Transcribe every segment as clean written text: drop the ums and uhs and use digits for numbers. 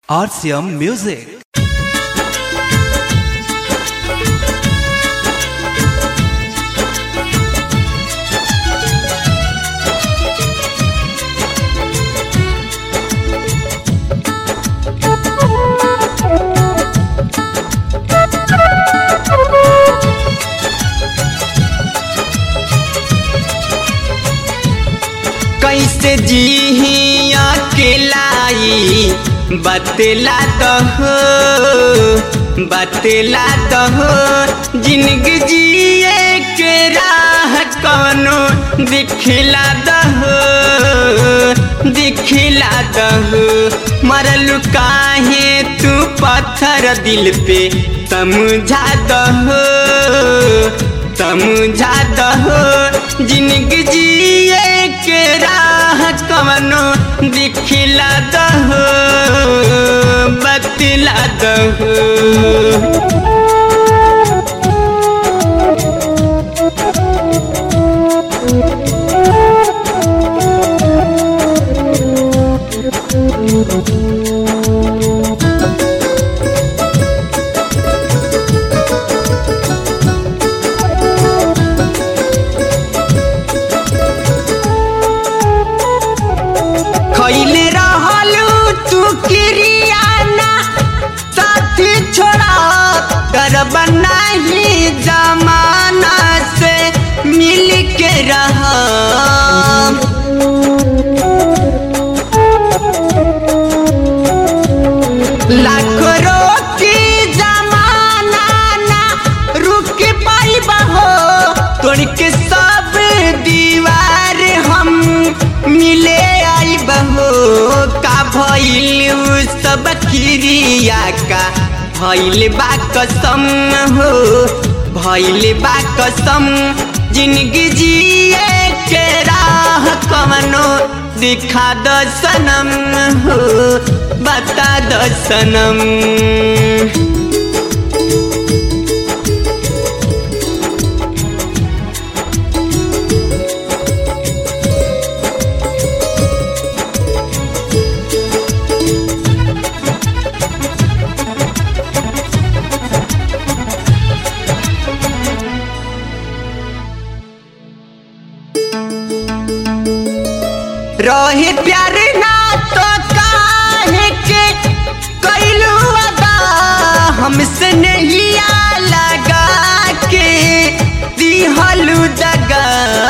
RCM Music. कैसे जी अकेलाई बतला दहो जिंदगी जिए के राह कौनो दिखला दहो मरल काहे तू पत्थर दिल पे समझा दहो जिंदगी जिए के राह कवनो दिखला दहो बतला दहो। खइले रहलू तू किरियाना साथी छोड़ा करब नहीं जमाना से मिल के रहा लाखों रोकी जमाना ना रुक पाई बहो तोड़ के सब दीवार हम मिले आई बहो का भइल सब किरिया का भइल बा कसम हो भइल बा कसम जिंदगी जिए के राह कवनो दिखा द सनम हो बता द सनम। रहे प्यार ना तो काहे के कैलू अदा हमसे नहीं लगा के दिहलू दगा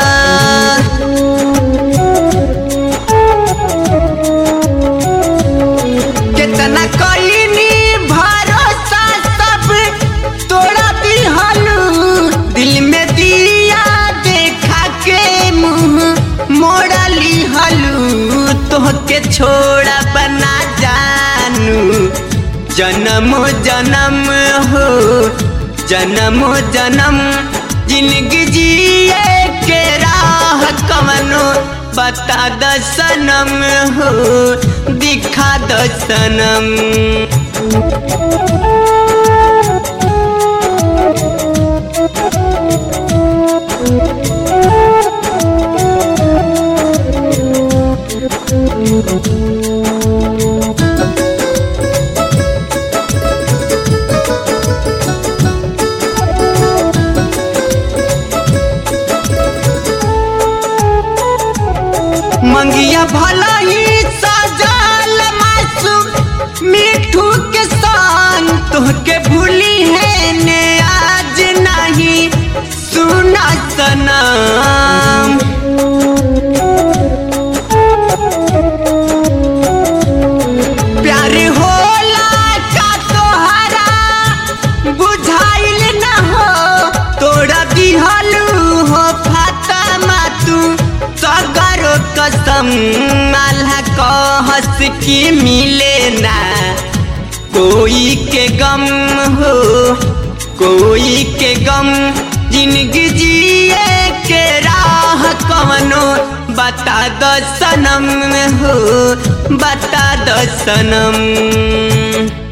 कितना कईनी भरोसा सब तोड़ा दिहलू दिल में दिया देखा के मुँह मोड़ा लिहलू तोहके छोड़ा बना जानू जन्मो जन्म हो जन्मो जन्म जिंदगी जिए के राह कवनो बता द सनम हो दिखा द सनम। मंगिया भला ही सजल मासूम मिठू के सान तोहके भूली है ने आज नहीं सुना सनम। प्यार होला का तोहरा बुझाइल न हो तोड़ा दिहलू हो फातिमा तू सगरो कसम अल्लाह कहस की मिले ना कोई के गम हो कोई के गम जिंदगी जिए के राह कवनो बता द सनम हो बता द सनम।